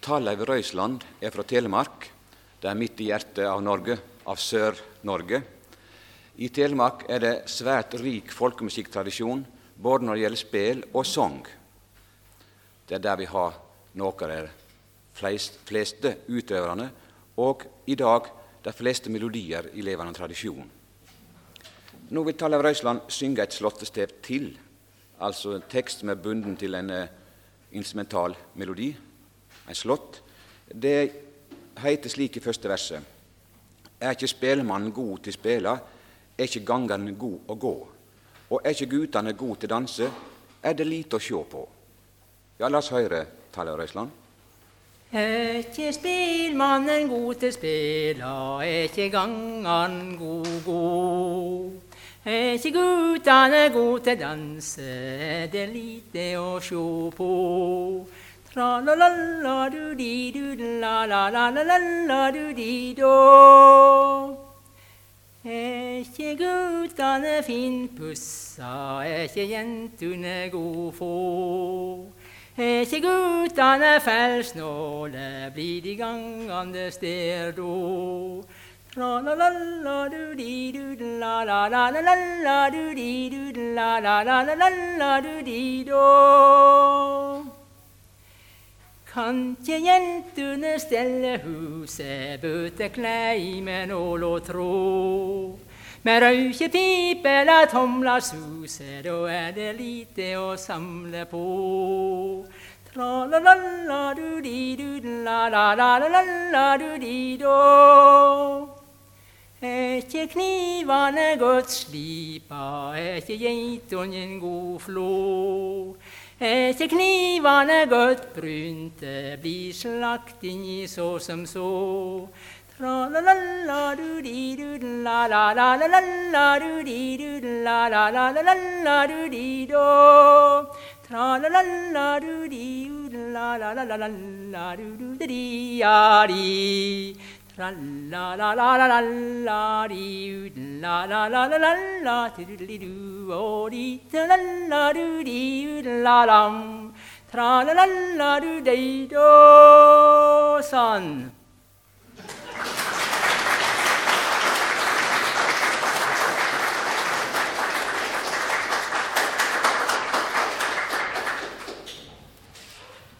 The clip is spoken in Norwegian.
Talleiv Røisland fra Telemark. Det midt i hjertet av Norge, av Sør-Norge. I Telemark det svært rik folkemusikktradisjon, både når det gjelder spel og sang. Det der vi har noen av de fleste utøverne, og i dag de fleste melodier i levende tradisjon. Nå vil Talleiv Røisland synge et slåttestev til, altså en tekst som bunden til en instrumental melodi, en slått. Det heter slik i første verset: ikke spelemannen god til spela, ikke gangeren god å gå, og ikke gutane god til danse, det lite å sjå på. Ja, la oss høre Talleiv Røisland. Ikke spelmannen god til spela, ikke gangeren god. Ikke gutane god til danse, det lite å sjå på. Tra-la-la-la-du-di-du-la-la-la-la-la-du-di-do. Ikke gutane fint pussa, ikke jentune god få. Ikke gutane fellsnåle, blir de gangande ster då. Tra-la-la-la-du-di-du-la-la-la-la-la-du-di-du-la-la-la-la-la-du-di-do. Kan ikke jentune stelle huset, bøte klei med nål og tråd. Med røykepipe eller tomla suse, da det lite å samle på. Tra-la-la-la-du-di-du-la-la-la-la-la-du-di-do. Ikke knivane godt slipa, ikke geitungen god flå. Ikke knivane godt brunte, blir slakt inn i så som så. Tra-la-la-la-du-di-du-la-la-la-la-la-du-di-du-la-la-la-la-la-du-di-do. Tra-la-la-la-du-di-du-la-la-la-la-la-du-di-di-di. Tra-la-la-la-la-la-di-du-la-la-la-la-la-du-di-du-la-lam. Tra-la-la-la-du-di-do. Sånn.